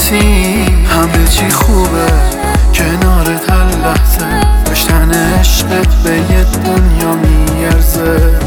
وایسی همه چی خوبه کنارت هر لحظه کشتن عشقت به یه دنیا میارزه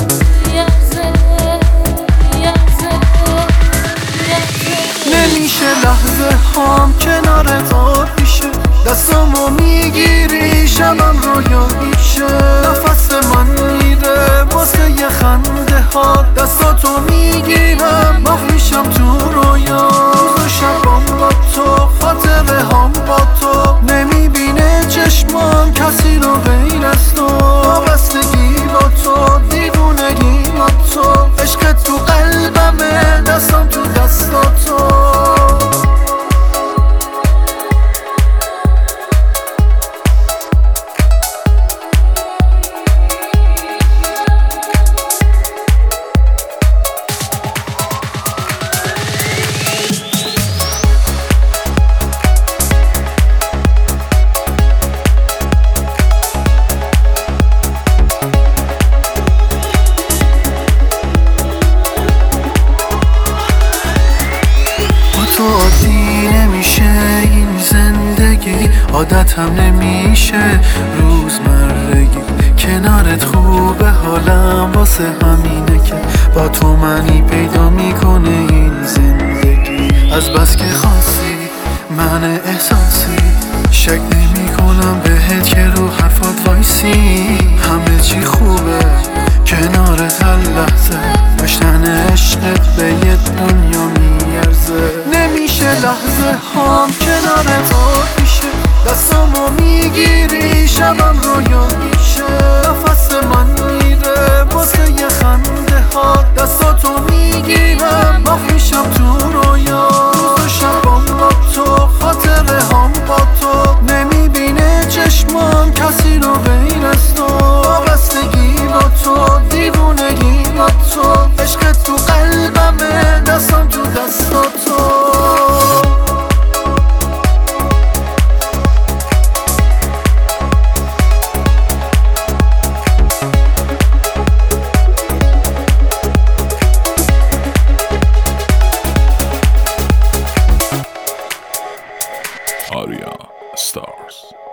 نمیشه لحظه هام کنارت آتیشه دستامو میگیری شبم رویا میشه نفس من میره واسه یه خنده ها دستاتو میگیرم مخ میشم تو رویا روز و شبام با تو خاطره هام با تو نمیبینه چشمام کسی رو غیر از تو وابستگی با تو دیوونگی با تو عشقت تو قلبمه دستام تو دستاتو تو عادی نمیشه این زندگی عادتم نمیشه روزمرگی کنارت خوبه حالم واسه همینه که با تو معنی پیدا میکنه این زندگی از بس که خاصی من احساسی شک نمی کنم بهت که رو حرفات وایسی همه چی خوبه کنارت هر لحظه کشتن عشقت به یه دنیا میارزه نمیشه لحظه هام کنارت آتیشه دستامو میگیری شبم رویا میشه نفس من میره واسه یه خنده ها دستاتو میگیرم مخ میشم تو رویا روز و شبام با تو خاطره هام با تو نمیبینه چشمام کسی رو غیر از تو وابستگی با تو دیوونگی با تو عشقت تو قلبمه دستام تو دستاتو Arya Stars.